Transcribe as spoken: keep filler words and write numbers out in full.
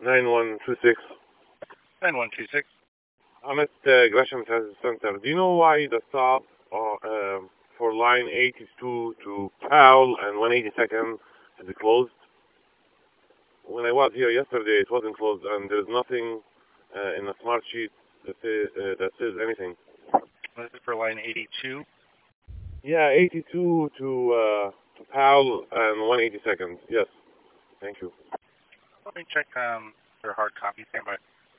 nine one two six. nine one two six. I'm at uh, Gresham Transit Center. Do you know why the stop uh, um, for line eighty-two to Powell and one eighty-second is closed? When I was here yesterday, it wasn't closed, and there's nothing uh, in the smart sheet that, say, uh, that says anything. Was it for line eighty-two? Yeah, eighty-two to uh, to Powell and one eighty-second. Yes. Thank you. Let me check um, their hard copy. Stand by.